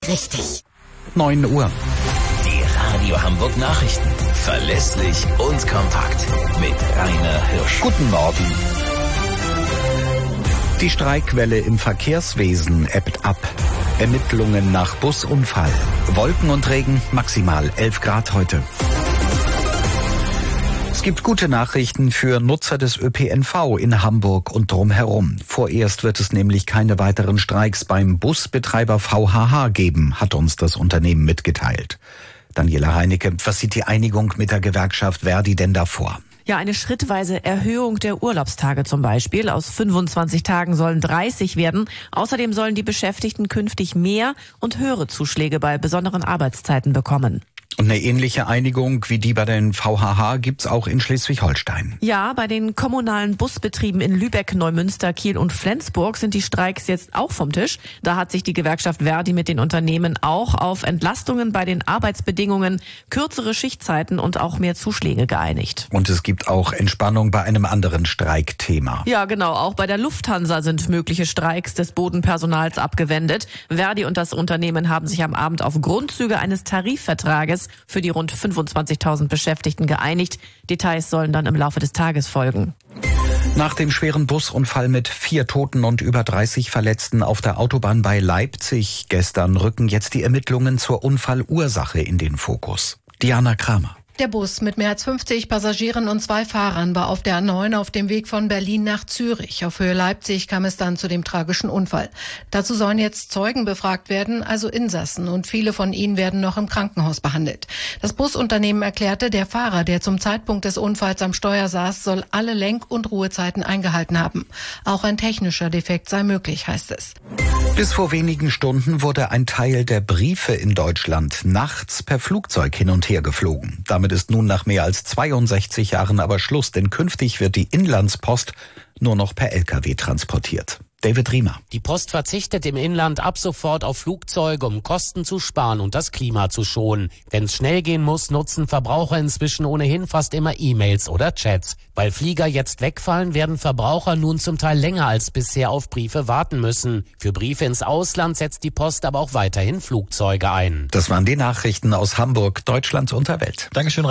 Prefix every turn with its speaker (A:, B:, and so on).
A: Richtig.
B: 9 Uhr.
C: Die Radio Hamburg Nachrichten. Verlässlich und kompakt. Mit Rainer Hirsch.
B: Guten Morgen. Die Streikwelle im Verkehrswesen ebbt ab. Ermittlungen nach Busunfall. Wolken und Regen, maximal 11 Grad heute. Es gibt gute Nachrichten für Nutzer des ÖPNV in Hamburg und drumherum. Vorerst wird es nämlich keine weiteren Streiks beim Busbetreiber VHH geben, hat uns das Unternehmen mitgeteilt. Daniela Heinecke, was sieht die Einigung mit der Gewerkschaft Verdi denn da vor?
D: Ja, eine schrittweise Erhöhung der Urlaubstage zum Beispiel. Aus 25 Tagen sollen 30 werden. Außerdem sollen die Beschäftigten künftig mehr und höhere Zuschläge bei besonderen Arbeitszeiten bekommen.
B: Und eine ähnliche Einigung wie die bei den VHH gibt's auch in Schleswig-Holstein.
D: Ja, bei den kommunalen Busbetrieben in Lübeck, Neumünster, Kiel und Flensburg sind die Streiks jetzt auch vom Tisch. Da hat sich die Gewerkschaft Verdi mit den Unternehmen auch auf Entlastungen bei den Arbeitsbedingungen, kürzere Schichtzeiten und auch mehr Zuschläge geeinigt.
B: Und es gibt auch Entspannung bei einem anderen Streikthema.
D: Ja, genau. Auch bei der Lufthansa sind mögliche Streiks des Bodenpersonals abgewendet. Verdi und das Unternehmen haben sich am Abend auf Grundzüge eines Tarifvertrages für die rund 25.000 Beschäftigten geeinigt. Details sollen dann im Laufe des Tages folgen.
B: Nach dem schweren Busunfall mit 4 Toten und über 30 Verletzten auf der Autobahn bei Leipzig gestern rücken jetzt die Ermittlungen zur Unfallursache in den Fokus. Diana Kramer.
E: Der Bus mit mehr als 50 Passagieren und 2 Fahrern war auf der A9 auf dem Weg von Berlin nach Zürich. Auf Höhe Leipzig kam es dann zu dem tragischen Unfall. Dazu sollen jetzt Zeugen befragt werden, also Insassen, und viele von ihnen werden noch im Krankenhaus behandelt. Das Busunternehmen erklärte, der Fahrer, der zum Zeitpunkt des Unfalls am Steuer saß, soll alle Lenk- und Ruhezeiten eingehalten haben. Auch ein technischer Defekt sei möglich, heißt es.
B: Bis vor wenigen Stunden wurde ein Teil der Briefe in Deutschland nachts per Flugzeug hin und her geflogen. Damit ist nun nach mehr als 62 Jahren aber Schluss, denn künftig wird die Inlandspost nur noch per LKW transportiert. David Riemer.
F: Die Post verzichtet im Inland ab sofort auf Flugzeuge, um Kosten zu sparen und das Klima zu schonen. Wenn es schnell gehen muss, nutzen Verbraucher inzwischen ohnehin fast immer E-Mails oder Chats. Weil Flieger jetzt wegfallen, werden Verbraucher nun zum Teil länger als bisher auf Briefe warten müssen. Für Briefe ins Ausland setzt die Post aber auch weiterhin Flugzeuge ein.
B: Das waren die Nachrichten aus Hamburg, Deutschland und der Welt.
G: Dankeschön.